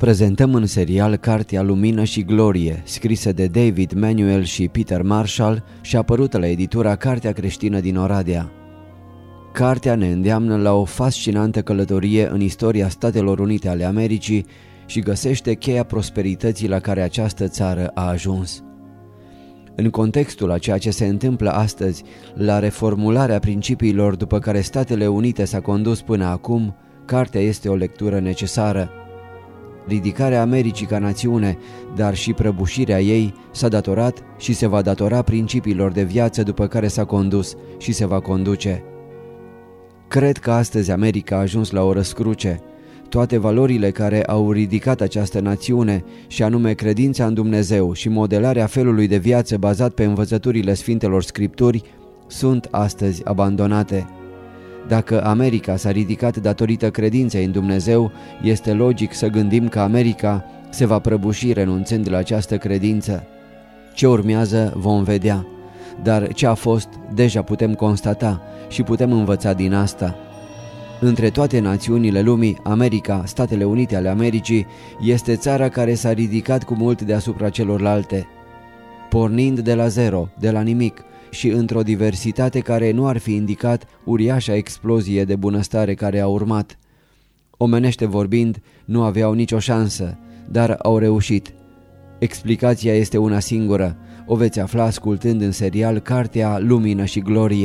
prezentăm în serial Cartea Lumină și Glorie, scrisă de David Manuel și Peter Marshall și apărută la editura Cartea Creștină din Oradea. Cartea ne îndeamnă la o fascinantă călătorie în istoria Statelor Unite ale Americii și găsește cheia prosperității la care această țară a ajuns. În contextul a ceea ce se întâmplă astăzi, la reformularea principiilor după care Statele Unite s-a condus până acum, cartea este o lectură necesară. Ridicarea Americii ca națiune, dar și prăbușirea ei s-a datorat și se va datora principiilor de viață după care s-a condus și se va conduce. Cred că astăzi America a ajuns la o răscruce. Toate valorile care au ridicat această națiune, și anume credința în Dumnezeu și modelarea felului de viață bazat pe învățăturile Sfintelor Scripturi, sunt astăzi abandonate. Dacă America s-a ridicat datorită credinței în Dumnezeu, este logic să gândim că America se va prăbuși renunțând la această credință. Ce urmează vom vedea, dar ce a fost deja putem constata și putem învăța din asta. Între toate națiunile lumii, America, Statele Unite ale Americii, este țara care s-a ridicat cu mult deasupra celorlalte. Pornind de la zero, de la nimic și într-o diversitate care nu ar fi indicat uriașa explozie de bunăstare care a urmat. Omenește vorbind, nu aveau nicio șansă, dar au reușit. Explicația este una singură, o veți afla ascultând în serial Cartea Lumină și Glorie.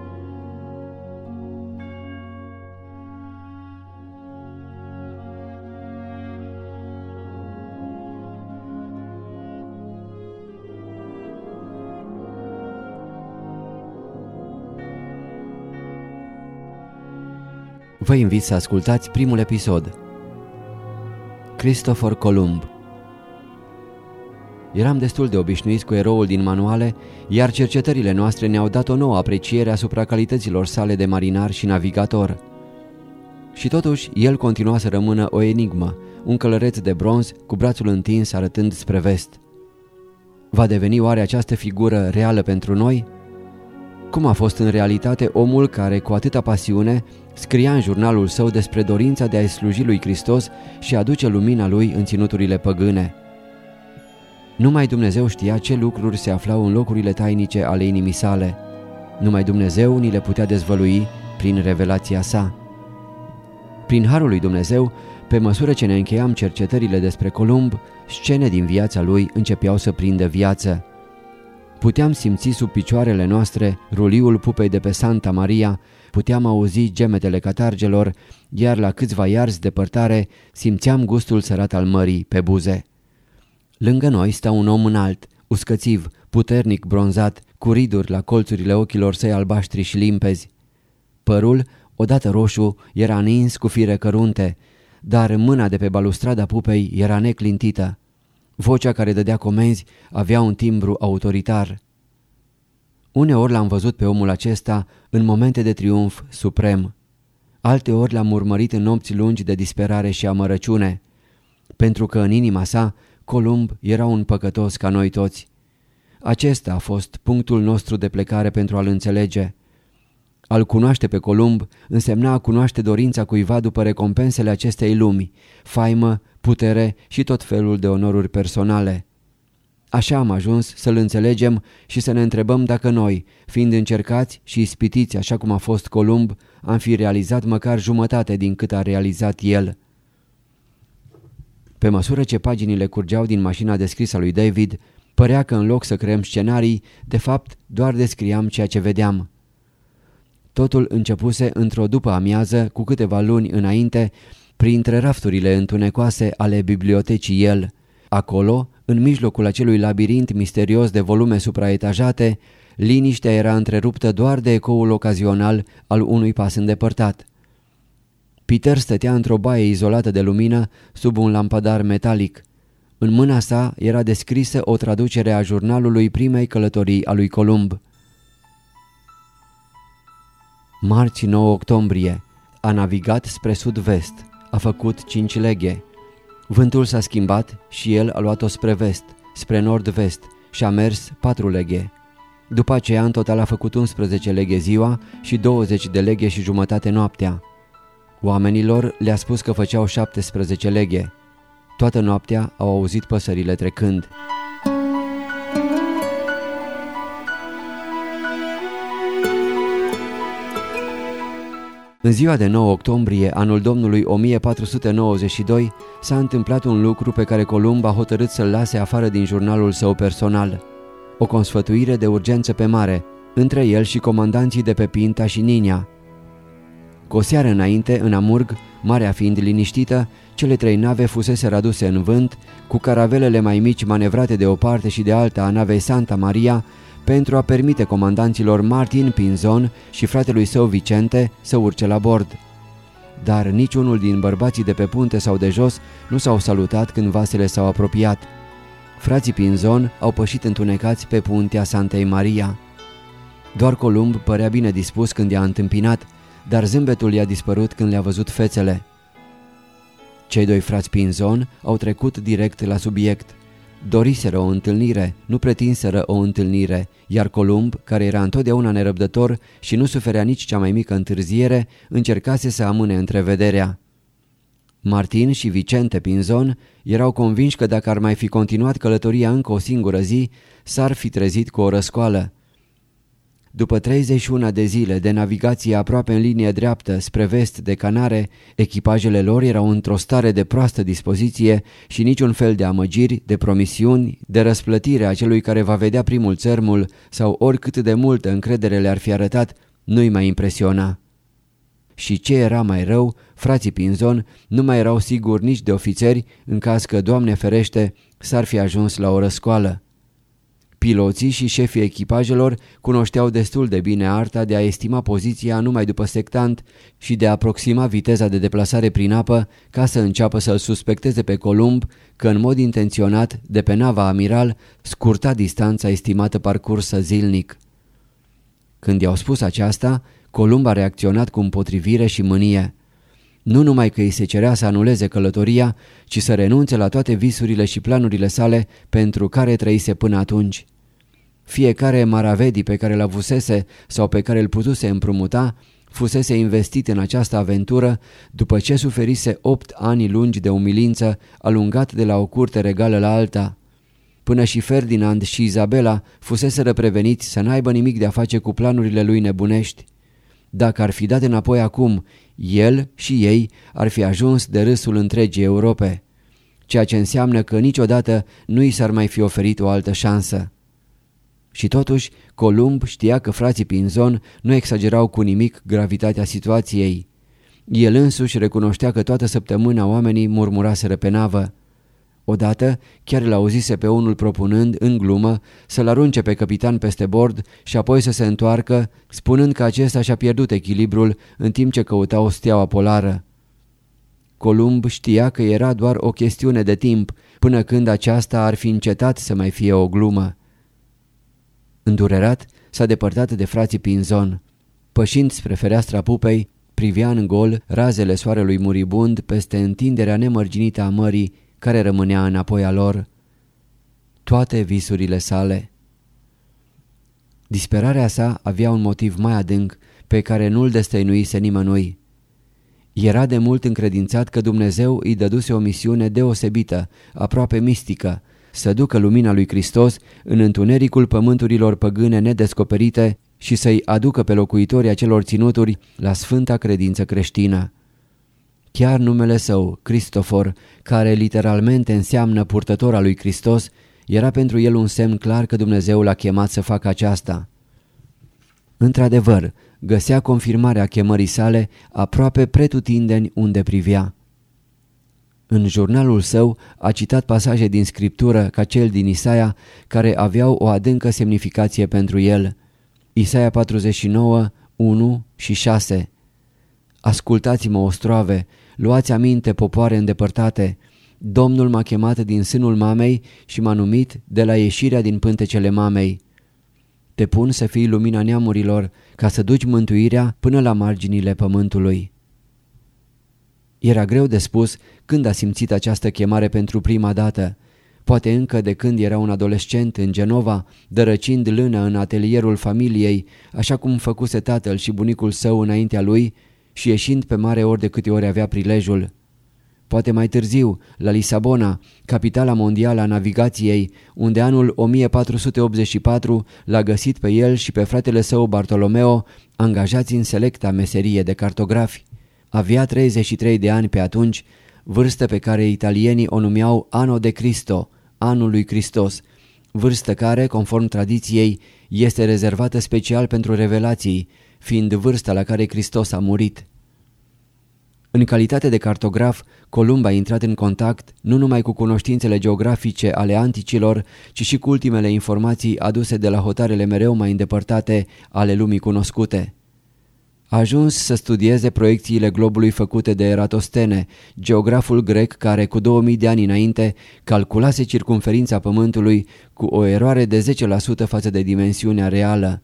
Vă invit să ascultați primul episod. Christopher Columb. Eram destul de obișnuiți cu eroul din manuale, iar cercetările noastre ne-au dat o nouă apreciere asupra calităților sale de marinar și navigator. Și totuși, el continua să rămână o enigmă, un călăreț de bronz cu brațul întins arătând spre vest. Va deveni oare această figură reală pentru noi? Cum a fost în realitate omul care, cu atâta pasiune, scria în jurnalul său despre dorința de a-i sluji lui Hristos și aduce lumina lui în ținuturile păgâne? Numai Dumnezeu știa ce lucruri se aflau în locurile tainice ale inimii sale. Numai Dumnezeu ni le putea dezvălui prin revelația sa. Prin harul lui Dumnezeu, pe măsură ce ne încheiam cercetările despre Columb, scene din viața lui începeau să prindă viață. Puteam simți sub picioarele noastre ruliul pupei de pe Santa Maria, puteam auzi gemetele catargelor, iar la câțiva iarzi depărtare simțeam gustul sărat al mării pe buze. Lângă noi sta un om înalt, uscățiv, puternic bronzat, cu riduri la colțurile ochilor săi albaștri și limpezi. Părul, odată roșu, era nins cu fire cărunte, dar mâna de pe balustrada pupei era neclintită. Vocea care dădea comenzi avea un timbru autoritar. Uneori l-am văzut pe omul acesta în momente de triumf suprem. Alteori l-am urmărit în nopți lungi de disperare și amărăciune, pentru că în inima sa Columb era un păcătos ca noi toți. Acesta a fost punctul nostru de plecare pentru a-l înțelege. A-l cunoaște pe Columb însemna a cunoaște dorința cuiva după recompensele acestei lumi, faimă, putere și tot felul de onoruri personale. Așa am ajuns să-l înțelegem și să ne întrebăm dacă noi, fiind încercați și ispitiți așa cum a fost Columb, am fi realizat măcar jumătate din cât a realizat el. Pe măsură ce paginile curgeau din mașina de scris a lui David, părea că în loc să creăm scenarii, de fapt doar descriam ceea ce vedeam. Totul începuse într-o după-amiază, cu câteva luni înainte, printre rafturile întunecoase ale bibliotecii el. Acolo, în mijlocul acelui labirint misterios de volume supraetajate, liniștea era întreruptă doar de ecoul ocazional al unui pas îndepărtat. Peter stătea într-o baie izolată de lumină sub un lampadar metalic. În mâna sa era descrisă o traducere a jurnalului primei călătorii a lui Columb. Marți 9 octombrie. A navigat spre sud-vest. A făcut 5 leghe. Vântul s-a schimbat și el a luat-o spre vest, spre nord-vest și a mers 4 leghe. După aceea, în total a făcut 11 leghe ziua și 20 de leghe și jumătate noaptea. Oamenilor le-a spus că făceau 17 leghe. Toată noaptea au auzit păsările trecând. În ziua de 9 octombrie, anul Domnului 1492, s-a întâmplat un lucru pe care Columb a hotărât să-l lase afară din jurnalul său personal. O consfătuire de urgență pe mare, între el și comandanții de pe Pinta și Ninia. Cu o seară înainte, în Amurg, marea fiind liniștită, cele 3 nave fusese aduse în vânt, cu caravelele mai mici manevrate de o parte și de alta a navei Santa Maria, pentru a permite comandanților Martin Pinzon și fratelui său Vicente să urce la bord. Dar niciunul din bărbații de pe punte sau de jos nu s-au salutat când vasele s-au apropiat. Frații Pinzon au pășit întunecați pe puntea Santei Maria. Doar Columb părea bine dispus când i-a întâmpinat, dar zâmbetul i-a dispărut când le-a văzut fețele. Cei 2 frați Pinzon au trecut direct la subiect. Doriseră o întâlnire, nu pretinseră o întâlnire, iar Columb, care era întotdeauna nerăbdător și nu suferea nici cea mai mică întârziere, încercase să amâne întrevederea. Martin și Vicente Pinzon erau convinși că dacă ar mai fi continuat călătoria încă o singură zi, s-ar fi trezit cu o răscoală. După 31 de zile de navigație aproape în linie dreaptă spre vest de Canare, echipajele lor erau într-o stare de proastă dispoziție și niciun fel de amăgiri, de promisiuni, de răsplătire a celui care va vedea primul țărmul sau oricât de multă încredere le-ar fi arătat, nu-i mai impresiona. Și ce era mai rău, frații Pinzon nu mai erau siguri nici de ofițeri în caz că, Doamne ferește, s-ar fi ajuns la o răscoală. Piloții și șefii echipajelor cunoșteau destul de bine arta de a estima poziția numai după sectant și de a aproxima viteza de deplasare prin apă ca să înceapă să-l suspecteze pe Columb că în mod intenționat, de pe nava Amiral, scurta distanța estimată parcursă zilnic. Când i-au spus aceasta, Columb a reacționat cu împotrivire și mânie. Nu numai că îi se cerea să anuleze călătoria, ci să renunțe la toate visurile și planurile sale pentru care trăise până atunci. Fiecare maravedi pe care l-avusese sau pe care îl putuse împrumuta, fusese investit în această aventură după ce suferise 8 ani lungi de umilință, alungat de la o curte regală la alta. Până și Ferdinand și Isabela fuseseră preveniți să n-aibă nimic de a face cu planurile lui nebunești. Dacă ar fi dat înapoi acum, el și ei ar fi ajuns de râsul întregii Europe, ceea ce înseamnă că niciodată nu i s-ar mai fi oferit o altă șansă. Și totuși, Columb știa că frații Pinzon nu exagerau cu nimic gravitatea situației. El însuși recunoștea că toată săptămâna oamenii murmuraseră pe navă. Odată chiar l-auzise pe unul propunând, în glumă, să-l arunce pe capitan peste bord și apoi să se întoarcă, spunând că acesta și-a pierdut echilibrul în timp ce căuta o steaua polară. Columb știa că era doar o chestiune de timp până când aceasta ar fi încetat să mai fie o glumă. Îndurerat, s-a depărtat de frații Pinzon. Pășind spre fereastra pupei, privea în gol razele soarelui muribund peste întinderea nemărginită a mării care rămânea înapoi a lor. Toate visurile sale. Disperarea sa avea un motiv mai adânc pe care nu-l destăinuise nimănui. Era de mult încredințat că Dumnezeu îi dăduse o misiune deosebită, aproape mistică, să ducă lumina lui Hristos în întunericul pământurilor păgâne nedescoperite și să-i aducă pe locuitorii acelor ținuturi la sfânta credință creștină. Chiar numele său, Cristofor, care literalmente înseamnă purtător al lui Hristos, era pentru el un semn clar că Dumnezeu l-a chemat să facă aceasta. Într-adevăr, găsea confirmarea chemării sale aproape pretutindeni unde privea. În jurnalul său a citat pasaje din Scriptură ca cel din Isaia care aveau o adâncă semnificație pentru el. Isaia 49, 1 și 6. Ascultați-mă, ostroave, luați aminte, popoare îndepărtate. Domnul m-a chemat din sânul mamei și m-a numit de la ieșirea din pântecele mamei. Te pun să fii lumina neamurilor, ca să duci mântuirea până la marginile pământului. Era greu de spus când a simțit această chemare pentru prima dată. Poate încă de când era un adolescent în Genova, dărăcind lână în atelierul familiei, așa cum făcuse tatăl și bunicul său înaintea lui, și ieșind pe mare ori de câte ori avea prilejul. poate mai târziu, la Lisabona, capitala mondială a navigației, unde anul 1484 l-a găsit pe el și pe fratele său Bartolomeo, angajați în selecta meserie de cartografi. Avea 33 de ani pe atunci, vârstă pe care italienii o numeau Anno de Cristo, anul lui Hristos, vârstă care, conform tradiției, este rezervată special pentru revelații, fiind vârsta la care Hristos a murit. În calitate de cartograf, Columb a intrat în contact nu numai cu cunoștințele geografice ale anticilor, ci și cu ultimele informații aduse de la hotarele mereu mai îndepărtate ale lumii cunoscute. A ajuns să studieze proiecțiile globului făcute de Eratostene, geograful grec care cu 2000 de ani înainte calculase circumferința Pământului cu o eroare de 10% față de dimensiunea reală.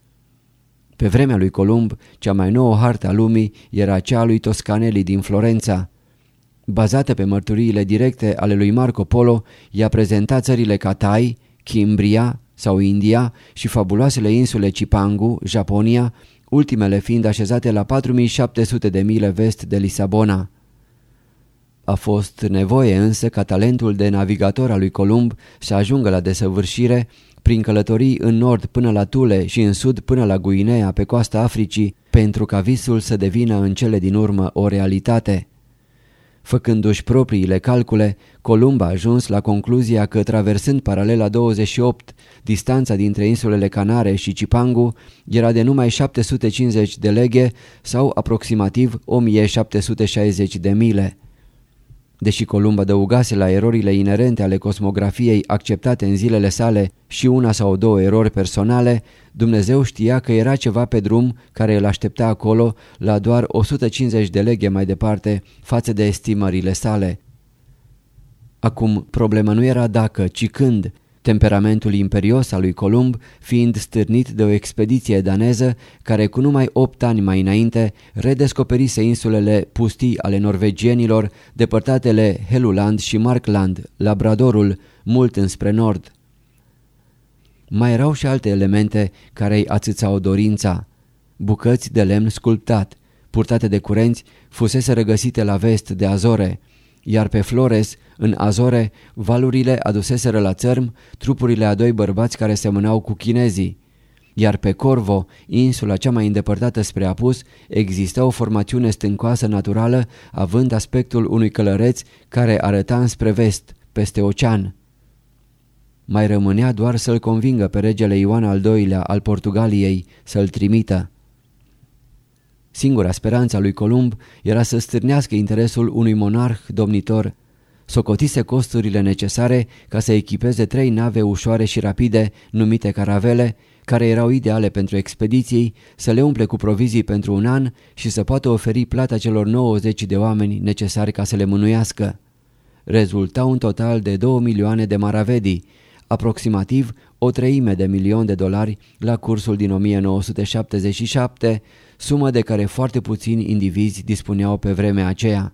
Pe vremea lui Columb, cea mai nouă hartă a lumii era cea a lui Toscanelli din Florența. Bazată pe mărturiile directe ale lui Marco Polo, i-a prezentat țările Katai, Cimbria sau India și fabuloasele insule Cipangu, Japonia, ultimele fiind așezate la 4700 de mile vest de Lisabona. A fost nevoie însă ca talentul de navigator al lui Columb să ajungă la desăvârșire prin călătorii în nord până la Thule și în sud până la Guinea pe coasta Africii, pentru ca visul să devină în cele din urmă o realitate. Făcându-și propriile calcule, Columb a ajuns la concluzia că, traversând paralela 28, distanța dintre insulele Canare și Cipangu era de numai 750 de leghe sau aproximativ 1760 de mile. Deși Columb adăugase la erorile inerente ale cosmografiei acceptate în zilele sale și una sau două erori personale, Dumnezeu știa că era ceva pe drum care îl aștepta acolo la doar 150 de leghe mai departe față de estimările sale. Acum, problema nu era dacă, ci când, temperamentul imperios al lui Columb fiind stârnit de o expediție daneză care cu numai 8 ani mai înainte redescoperise insulele pustii ale norvegienilor, depărtatele Helluland și Markland, Labradorul, mult înspre nord. Mai erau și alte elemente care îi ațâțau dorința. Bucăți de lemn sculptat, purtate de curenți, fusese regăsite la vest de Azore, iar pe Flores, în Azore, valurile aduseseră la țărm trupurile a doi bărbați care semănau cu chinezii. Iar pe Corvo, insula cea mai îndepărtată spre apus, exista o formațiune stâncoasă naturală, având aspectul unui călăreț care arăta înspre vest, peste ocean. Mai rămânea doar să-l convingă pe regele Ioan al II-lea al Portugaliei să-l trimită. Singura speranță a lui Columb era să stârnească interesul unui monarh domnitor. Socotise costurile necesare ca să echipeze 3 nave ușoare și rapide, numite caravele, care erau ideale pentru expediții, să le umple cu provizii pentru un an și să poată oferi plata celor 90 de oameni necesari ca să le mânuiască. Rezulta un total de 2 milioane de maravedi, aproximativ $300.000 la cursul din 1977, sumă de care foarte puțini indivizi dispuneau pe vremea aceea.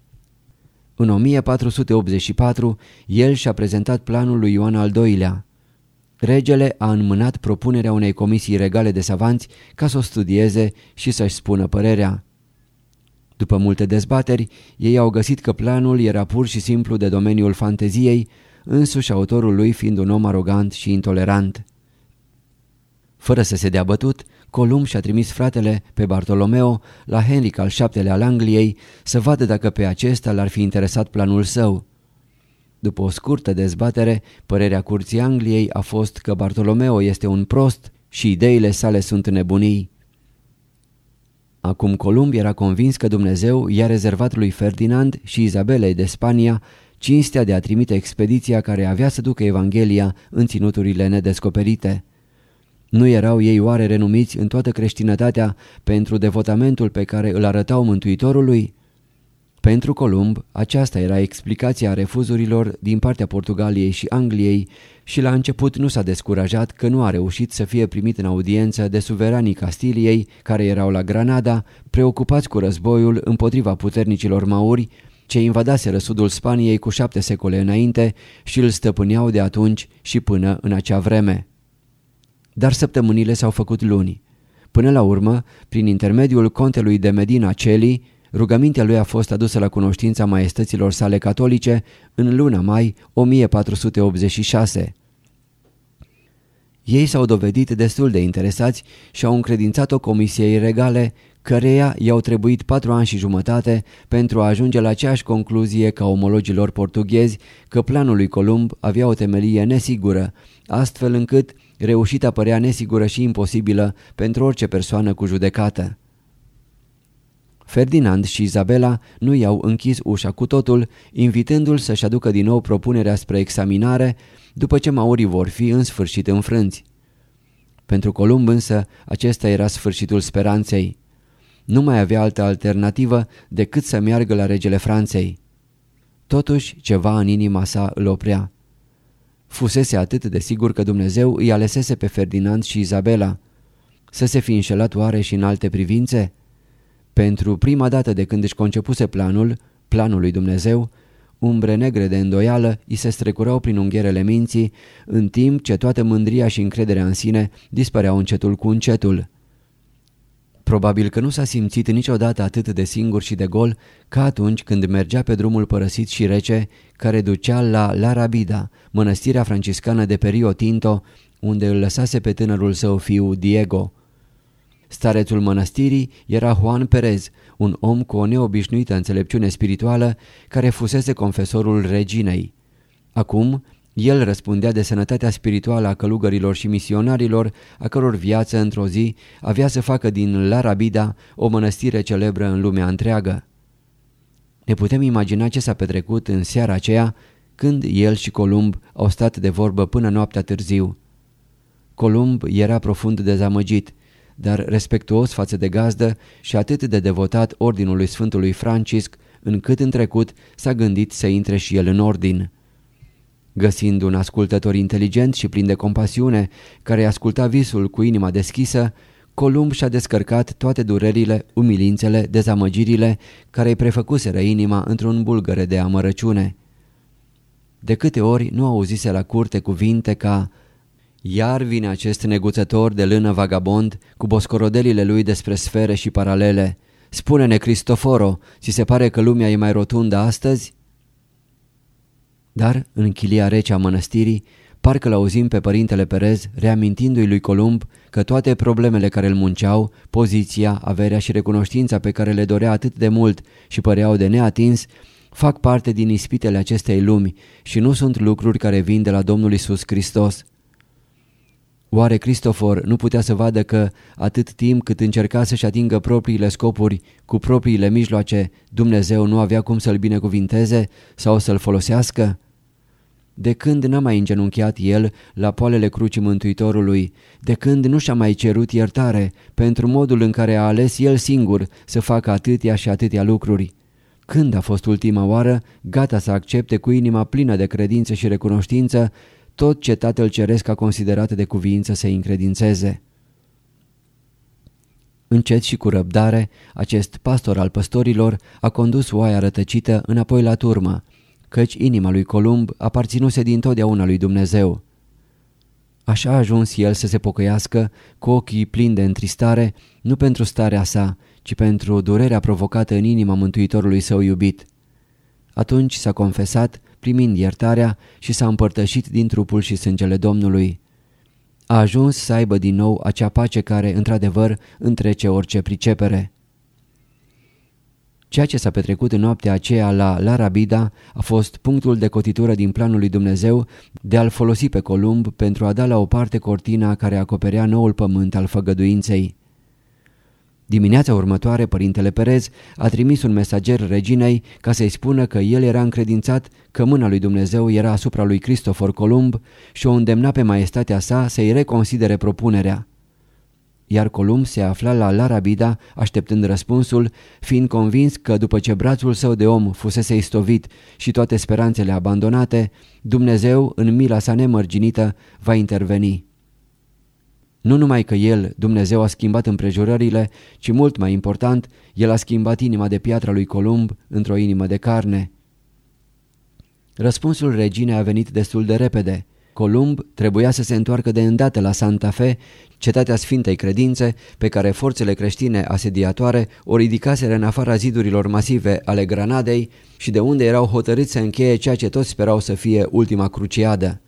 În 1484, el și-a prezentat planul lui Ioan al II-lea. Regele a înmânat propunerea unei comisii regale de savanți ca să o studieze și să-și spună părerea. După multe dezbateri, ei au găsit că planul era pur și simplu de domeniul fanteziei, însuși autorul lui fiind un om arogant și intolerant. Fără să se dea bătut, Columb și-a trimis fratele pe Bartolomeo la Henric al VII-lea al Angliei să vadă dacă pe acesta l-ar fi interesat planul său. După o scurtă dezbatere, părerea curții Angliei a fost că Bartolomeo este un prost și ideile sale sunt nebunii. Acum Columb era convins că Dumnezeu i-a rezervat lui Ferdinand și Izabelei de Spania cinstea de a trimite expediția care avea să ducă Evanghelia în ținuturile nedescoperite. Nu erau ei oare renumiți în toată creștinătatea pentru devotamentul pe care îl arătau Mântuitorului? Pentru Columb, aceasta era explicația refuzurilor din partea Portugaliei și Angliei și la început nu s-a descurajat că nu a reușit să fie primit în audiență de suveranii Castiliei care erau la Granada, preocupați cu războiul împotriva puternicilor mauri, ce invadaseră sudul Spaniei cu 7 secole înainte și îl stăpâneau de atunci și până în acea vreme. Dar săptămânile s-au făcut luni. Până la urmă, prin intermediul contelui de Medina Celi, Rugămintea lui a fost adusă la cunoștința maestăților sale catolice în luna mai 1486. Ei s-au dovedit destul de interesați și au încredințat-o comisiei regale, căreia i-au trebuit 4 ani și jumătate pentru a ajunge la aceeași concluzie ca omologii lor portughezi că planul lui Columb avea o temelie nesigură, astfel încât reușita părea nesigură și imposibilă pentru orice persoană cu judecată. Ferdinand și Izabela nu i-au închis ușa cu totul, invitându-l să-și aducă din nou propunerea spre examinare, după ce maurii vor fi în sfârșit înfrânți. Pentru Columb însă acesta era sfârșitul speranței. Nu mai avea altă alternativă decât să meargă la regele Franței. Totuși, ceva în inima sa îl oprea. Fusese atât de sigur că Dumnezeu îi alesese pe Ferdinand și Izabela. Să se fi înșelat oare și în alte privințe? Pentru prima dată de când își concepuse planul lui Dumnezeu, umbre negre de îndoială îi se strecurau prin unghierele minții, în timp ce toată mândria și încrederea în sine dispăreau încetul cu încetul. Probabil că nu s-a simțit niciodată atât de singur și de gol ca atunci când mergea pe drumul părăsit și rece care ducea la Rabida, mănăstirea franciscană de pe Rio Tinto, unde îl lăsase pe tânărul său fiu Diego. Starețul mănăstirii era Juan Perez, un om cu o neobișnuită înțelepciune spirituală care fusese confesorul reginei. Acum, el răspundea de sănătatea spirituală a călugărilor și misionarilor, a căror viață într-o zi avea să facă din La Rabida o mănăstire celebră în lumea întreagă. Ne putem imagina ce s-a petrecut în seara aceea când el și Columb au stat de vorbă până noaptea târziu. Columb era profund dezamăgit, dar respectuos față de gazdă și atât de devotat ordinului Sfântului Francisc, încât în trecut s-a gândit să intre și el în ordin. Găsind un ascultător inteligent și plin de compasiune, care asculta visul cu inima deschisă, Columb și-a descărcat toate durerile, umilințele, dezamăgirile care îi prefăcuseră inima într-un bulgăre de amărăciune. De câte ori nu auzise la curte cuvinte ca: "Iar vine acest neguțător de lână vagabond cu boscorodelile lui despre sfere și paralele. Spune-ne, Cristoforo, ți se pare că lumea e mai rotundă astăzi?" Dar în chilia rece a mănăstirii, parcă l-auzim pe părintele Perez reamintindu-i lui Columb că toate problemele care îl munceau, poziția, averea și recunoștința pe care le dorea atât de mult și păreau de neatins, fac parte din ispitele acestei lumi și nu sunt lucruri care vin de la Domnul Iisus Hristos. Oare Cristofor nu putea să vadă că, atât timp cât încerca să-și atingă propriile scopuri cu propriile mijloace, Dumnezeu nu avea cum să-l binecuvinteze sau să-l folosească? De când n-a mai îngenunchiat el la poalele crucii Mântuitorului, de când nu și-a mai cerut iertare pentru modul în care a ales el singur să facă atâtea și atâtea lucruri? Când a fost ultima oară gata să accepte cu inima plină de credință și recunoștință tot ce Tatăl Ceresc a considerat de cuviință să-i încredințeze? Încet și cu răbdare, acest pastor al păstorilor a condus oaia rătăcită înapoi la turmă, căci inima lui Columb aparținuse dintotdeauna lui Dumnezeu. Așa a ajuns el să se pocăiască cu ochii plini de întristare, nu pentru starea sa, ci pentru durerea provocată în inima Mântuitorului său iubit. Atunci s-a confesat, primind iertarea, și s-a împărtășit din trupul și sângele Domnului. A ajuns să aibă din nou acea pace care, într-adevăr, întrece orice pricepere. Ceea ce s-a petrecut în noaptea aceea la Rabida a fost punctul de cotitură din planul lui Dumnezeu de a-l folosi pe Columb pentru a da la o parte cortina care acoperea noul pământ al făgăduinței. Dimineața următoare, părintele Perez a trimis un mesager reginei ca să-i spună că el era încredințat că mâna lui Dumnezeu era asupra lui Cristofor Columb și o îndemna pe maestatea sa să-i reconsidere propunerea. Iar Columb se afla la Rabida așteptând răspunsul, fiind convins că după ce brațul său de om fusese istovit și toate speranțele abandonate, Dumnezeu, în mila sa nemărginită, va interveni. Nu numai că el, Dumnezeu, a schimbat împrejurările, ci mult mai important, el a schimbat inima de piatră lui Columb într-o inimă de carne. Răspunsul reginei a venit destul de repede. Columb trebuia să se întoarcă de îndată la Santa Fe, cetatea Sfintei Credințe, pe care forțele creștine asediatoare o ridicaseră în afara zidurilor masive ale Granadei și de unde erau hotărâți să încheie ceea ce toți sperau să fie ultima cruciadă.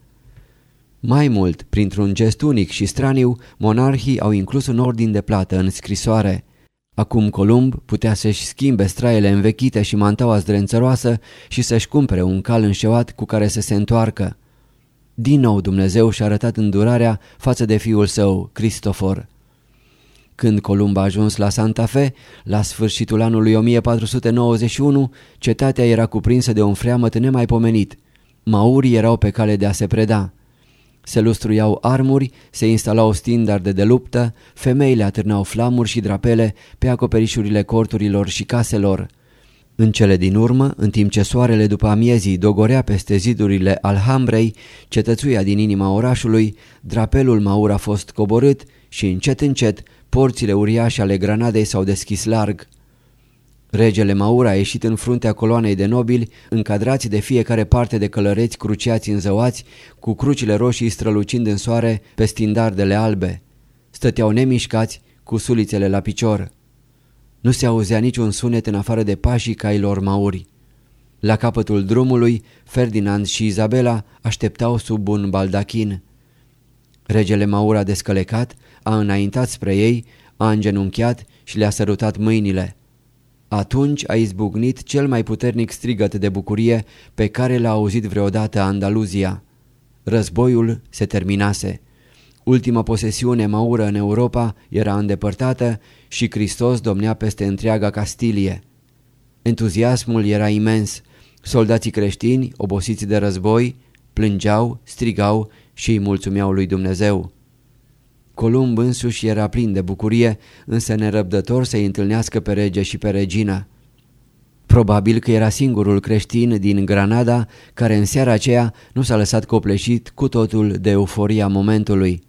Mai mult, printr-un gest unic și straniu, monarhii au inclus un ordin de plată în scrisoare. Acum Columb putea să-și schimbe straiele învechite și mantaua zdrențăroasă și să-și cumpere un cal înșeuat cu care să se întoarcă. Din nou Dumnezeu și-a arătat îndurarea față de fiul său, Cristofor. Când Columb a ajuns la Santa Fe, la sfârșitul anului 1491, cetatea era cuprinsă de un freamăt nemaipomenit. Maurii erau pe cale de a se preda. Se lustruiau armuri, se instalau standarde de luptă, femeile atârnau flamuri și drapele pe acoperișurile corturilor și caselor. În cele din urmă, în timp ce soarele după amiezii dogorea peste zidurile Alhambrei, cetățuia din inima orașului, drapelul maur a fost coborât și încet încet porțile uriașe ale Granadei s-au deschis larg. Regele Maur a ieșit în fruntea coloanei de nobili, încadrați de fiecare parte de călăreți cruciați înzăuați, cu crucile roșii strălucind în soare pe stindardele albe. Stăteau nemișcați, cu sulițele la picior. Nu se auzea niciun sunet în afară de pașii cailor mauri. La capătul drumului, Ferdinand și Isabela așteptau sub un baldachin. Regele Maur a descălecat, a înaintat spre ei, a îngenunchiat și le-a sărutat mâinile. Atunci a izbucnit cel mai puternic strigăt de bucurie pe care l-a auzit vreodată Andaluzia. Războiul se terminase. Ultima posesiune maură în Europa era îndepărtată și Hristos domnea peste întreaga Castilie. Entuziasmul era imens. Soldații creștini, obosiți de război, plângeau, strigau și îi mulțumeau lui Dumnezeu. Columb însuși era plin de bucurie, însă nerăbdător să-i întâlnească pe rege și pe regină. Probabil că era singurul creștin din Granada care în seara aceea nu s-a lăsat copleșit cu totul de euforia momentului.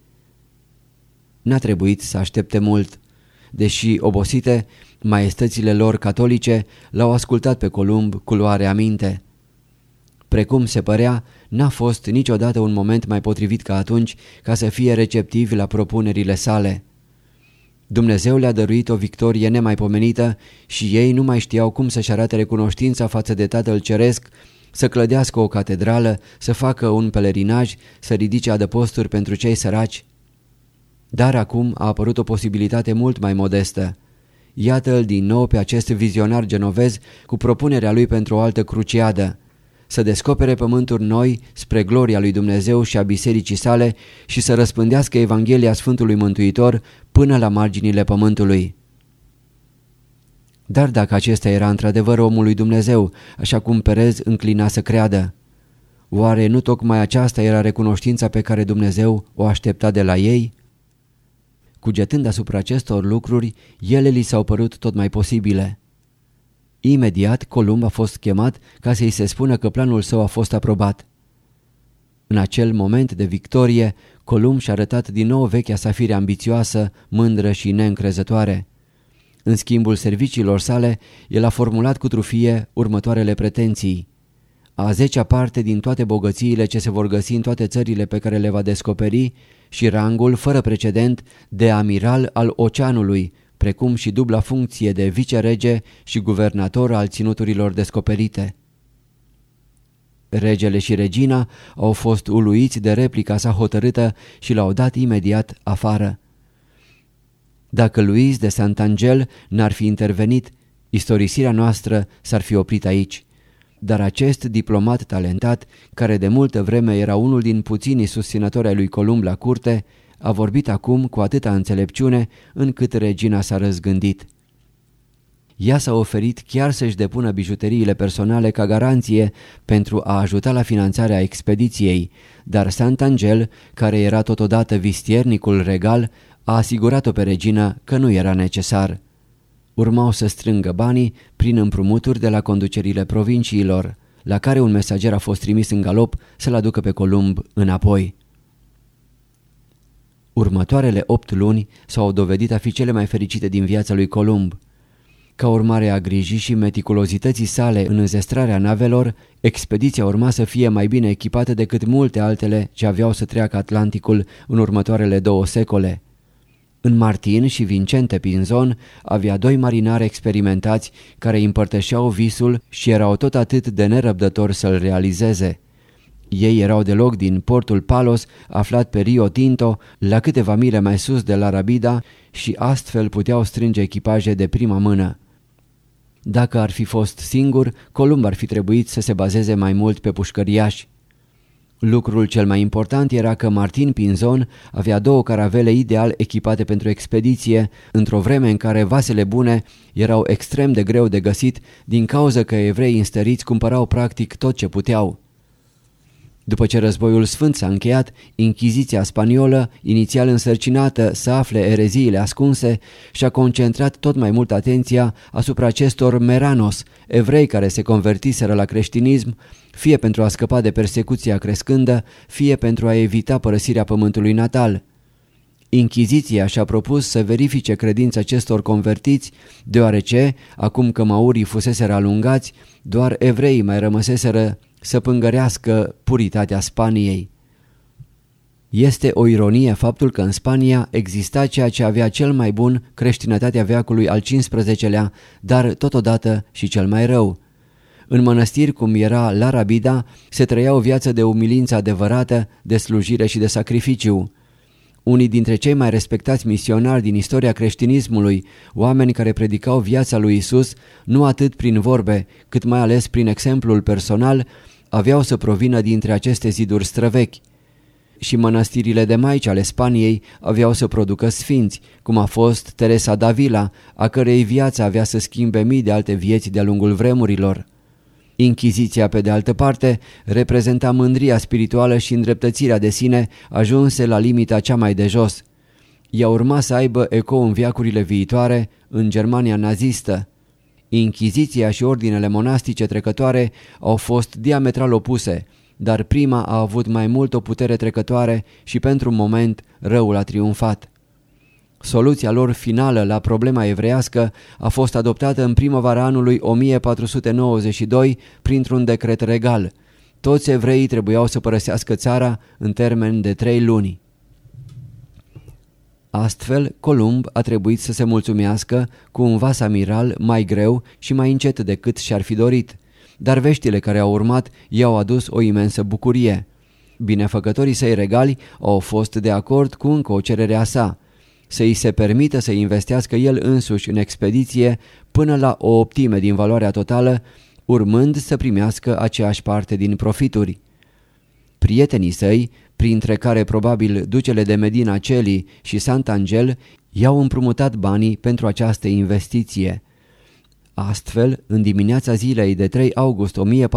N-a trebuit să aștepte mult. Deși obosite, maestățile lor catolice l-au ascultat pe Columb cu luare aminte. Precum se părea, n-a fost niciodată un moment mai potrivit ca atunci ca să fie receptivi la propunerile sale. Dumnezeu le-a dăruit o victorie nemaipomenită și ei nu mai știau cum să-și arate recunoștința față de Tatăl Ceresc, să clădească o catedrală, să facă un pelerinaj, să ridice adăposturi pentru cei săraci. Dar acum a apărut o posibilitate mult mai modestă. Iată-l din nou pe acest vizionar genovez cu propunerea lui pentru o altă cruciadă: să descopere pământuri noi spre gloria lui Dumnezeu și a bisericii sale și să răspândească Evanghelia Sfântului Mântuitor până la marginile pământului. Dar dacă acesta era într-adevăr omul lui Dumnezeu, așa cum Perez înclina să creadă, oare nu tocmai aceasta era recunoștința pe care Dumnezeu o aștepta de la ei? Cugetând asupra acestor lucruri, ele li s-au părut tot mai posibile. Imediat, Columb a fost chemat ca să-i se spună că planul său a fost aprobat. În acel moment de victorie, Columb și-a arătat din nou vechea sa fire ambițioasă, mândră și neîncrezătoare. În schimbul serviciilor sale, el a formulat cu trufie următoarele pretenții: a 10-a parte din toate bogățiile ce se vor găsi în toate țările pe care le va descoperi și rangul fără precedent de amiral al oceanului, precum și dubla funcție de vicerege și guvernator al ținuturilor descoperite. Regele și regina au fost uluiți de replica sa hotărâtă și l-au dat imediat afară. Dacă Luis de Santangel n-ar fi intervenit, istorisirea noastră s-ar fi oprit aici. Dar acest diplomat talentat, care de multă vreme era unul din puținii susținători ai lui Columb la curte, a vorbit acum cu atâta înțelepciune încât regina s-a răzgândit. Ea s-a oferit chiar să-și depună bijuteriile personale ca garanție pentru a ajuta la finanțarea expediției, dar Santangel, care era totodată vistiernicul regal, a asigurat-o pe regină că nu era necesar. Urmau să strângă banii prin împrumuturi de la conducerile provinciilor, la care un mesager a fost trimis în galop să-l aducă pe Columb înapoi. Următoarele 8 luni s-au dovedit a fi cele mai fericite din viața lui Columb. Ca urmare a grijii și meticulozității sale în înzestrarea navelor, expediția urma să fie mai bine echipată decât multe altele ce aveau să treacă Atlanticul în următoarele 2 secole. În Martin și Vincente Pinzon avea 2 marinari experimentați care îi împărtășeau visul și erau tot atât de nerăbdători să-l realizeze. Ei erau de loc din portul Palos, aflat pe Rio Tinto, la câteva mile mai sus de La Rabida, și astfel puteau strânge echipaje de prima mână. Dacă ar fi fost singur, Columb ar fi trebuit să se bazeze mai mult pe pușcăriași. Lucrul cel mai important era că Martin Pinzon avea 2 caravele ideal echipate pentru expediție, într-o vreme în care vasele bune erau extrem de greu de găsit din cauza că evreii înstăriți cumpărau practic tot ce puteau. După ce războiul sfânt s-a încheiat, Inchiziția spaniolă, inițial însărcinată să afle ereziile ascunse, și-a concentrat tot mai mult atenția asupra acestor meranos, evrei care se convertiseră la creștinism, fie pentru a scăpa de persecuția crescândă, fie pentru a evita părăsirea pământului natal. Inchiziția și-a propus să verifice credința acestor convertiți, deoarece, acum că maurii fuseseră alungați, doar evreii mai rămăseseră să pângărească puritatea Spaniei. Este o ironie faptul că în Spania exista ceea ce avea cel mai bun, creștinătatea veacului al XV-lea, dar totodată și cel mai rău. În mănăstiri cum era La Rabida se trăia o viață de umilință adevărată, de slujire și de sacrificiu. Unii dintre cei mai respectați misionari din istoria creștinismului, oameni care predicau viața lui Isus, nu atât prin vorbe, cât mai ales prin exemplul personal, aveau să provină dintre aceste ziduri străvechi. Și mănăstirile de maici ale Spaniei aveau să producă sfinți, cum a fost Teresa d'Avila, a cărei viață avea să schimbe mii de alte vieți de-a lungul vremurilor. Inchiziția, pe de altă parte, reprezenta mândria spirituală și îndreptățirea de sine ajunse la limita cea mai de jos. Ea urma să aibă ecou în veacurile viitoare, în Germania nazistă. Inchiziția și ordinele monastice trecătoare au fost diametral opuse, dar prima a avut mai mult o putere trecătoare și pentru un moment răul a triumfat. Soluția lor finală la problema evreiască a fost adoptată în primăvara anului 1492 printr-un decret regal. Toți evreii trebuiau să părăsească țara în termen de 3 luni. Astfel, Columb a trebuit să se mulțumească cu un vas amiral mai greu și mai încet decât și-ar fi dorit, dar veștile care au urmat i-au adus o imensă bucurie. Binefăcătorii săi regali au fost de acord cu încă o cerere a sa, să îi se permită să investească el însuși în expediție până la 1/8 din valoarea totală, urmând să primească aceeași parte din profituri. Prietenii săi, printre care probabil ducele de Medina Celi și Sant'Angel, i-au împrumutat banii pentru această investiție. Astfel, în dimineața zilei de 3 august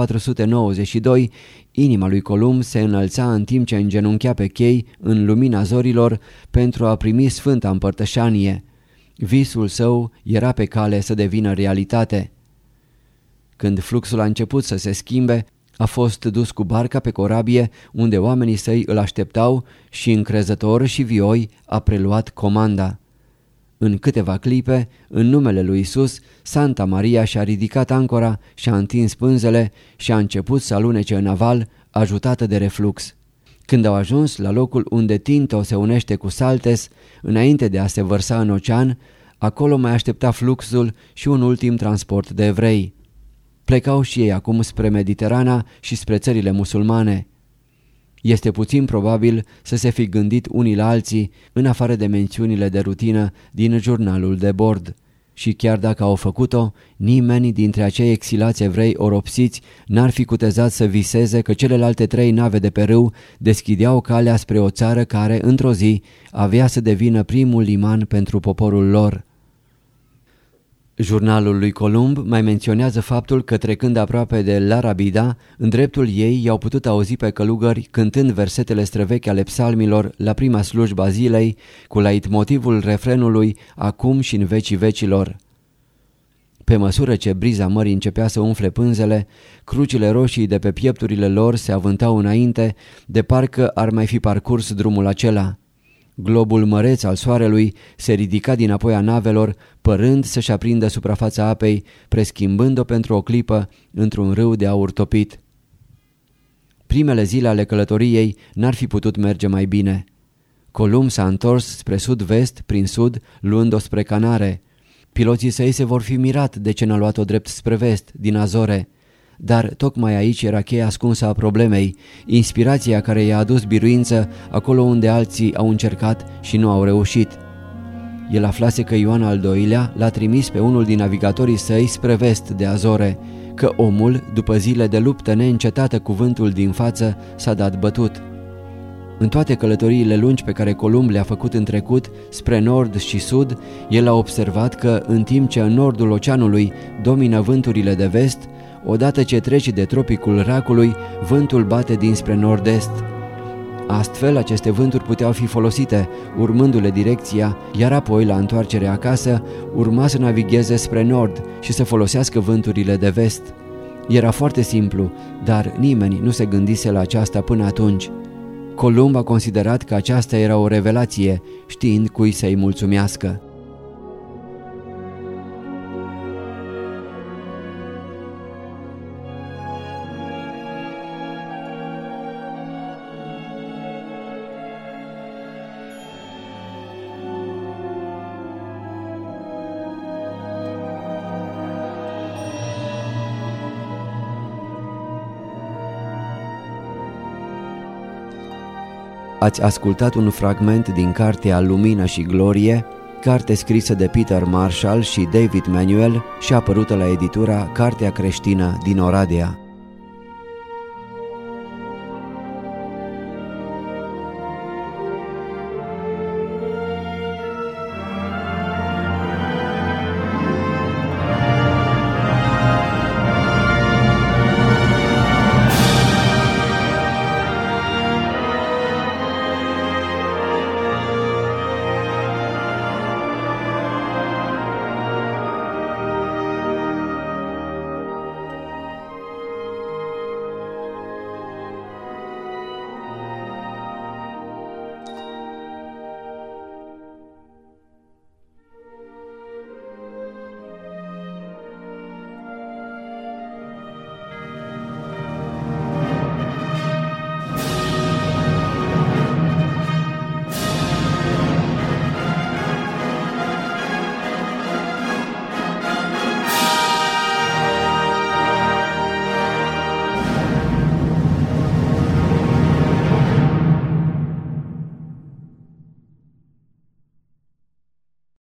1492, inima lui Columb se înălța în timp ce îngenunchea pe chei în lumina zorilor pentru a primi sfânta împărtășanie. Visul său era pe cale să devină realitate. Când fluxul a început să se schimbe, a fost dus cu barca pe corabie unde oamenii săi îl așteptau și, încrezător și vioi, a preluat comanda. În câteva clipe, în numele lui Isus, Santa Maria și-a ridicat ancora, și-a întins pânzele și a început să alunece în aval, ajutată de reflux. Când au ajuns la locul unde Tinto se unește cu Saltes, înainte de a se vărsa în ocean, acolo mai aștepta fluxul și un ultim transport de evrei. Plecau și ei acum spre Mediterana și spre țările musulmane. Este puțin probabil să se fi gândit unii la alții, în afară de mențiunile de rutină din jurnalul de bord. Și chiar dacă au făcut-o, nimeni dintre acei exilați evrei oropsiți n-ar fi cutezat să viseze că celelalte 3 nave de pe râu deschideau calea spre o țară care, într-o zi, avea să devină primul liman pentru poporul lor. Jurnalul lui Columb mai menționează faptul că, trecând aproape de La Rabida, în dreptul ei i-au putut auzi pe călugări cântând versetele străvechi ale psalmilor la prima slujba zilei, cu leitmotivul refrenului "Acum și în vecii vecilor". Pe măsură ce briza mării începea să umfle pânzele, crucile roșii de pe piepturile lor se avântau înainte, de parcă ar mai fi parcurs drumul acela. Globul măreț al soarelui se ridica dinapoi a navelor, părând să-și aprindă suprafața apei, preschimbând-o pentru o clipă într-un râu de aur topit. Primele zile ale călătoriei n-ar fi putut merge mai bine. Columb s-a întors spre sud-vest, prin sud, luând-o spre Canare. Piloții săi se vor fi mirat de ce n-a luat-o drept spre vest, din Azore. Dar tocmai aici era cheia ascunsă a problemei, inspirația care i-a adus biruință acolo unde alții au încercat și nu au reușit. El aflase că Ioan al II-lea l-a trimis pe unul din navigatorii săi spre vest de Azore, că omul, după zile de luptă neîncetată cu vântul din față, s-a dat bătut. În toate călătoriile lungi pe care Columb le-a făcut în trecut, spre nord și sud, el a observat că, în timp ce în nordul oceanului domină vânturile de vest, odată ce treci de tropicul Racului, vântul bate dinspre nord-est. Astfel, aceste vânturi puteau fi folosite, urmându-le direcția, iar apoi, la întoarcerea acasă, urma să navigheze spre nord și să folosească vânturile de vest. Era foarte simplu, dar nimeni nu se gândise la aceasta până atunci. Columb a considerat că aceasta era o revelație, știind cui să-i mulțumească. Ați ascultat un fragment din cartea Lumină și Glorie, carte scrisă de Peter Marshall și David Manuel și apărută la editura Cartea Creștină din Oradea.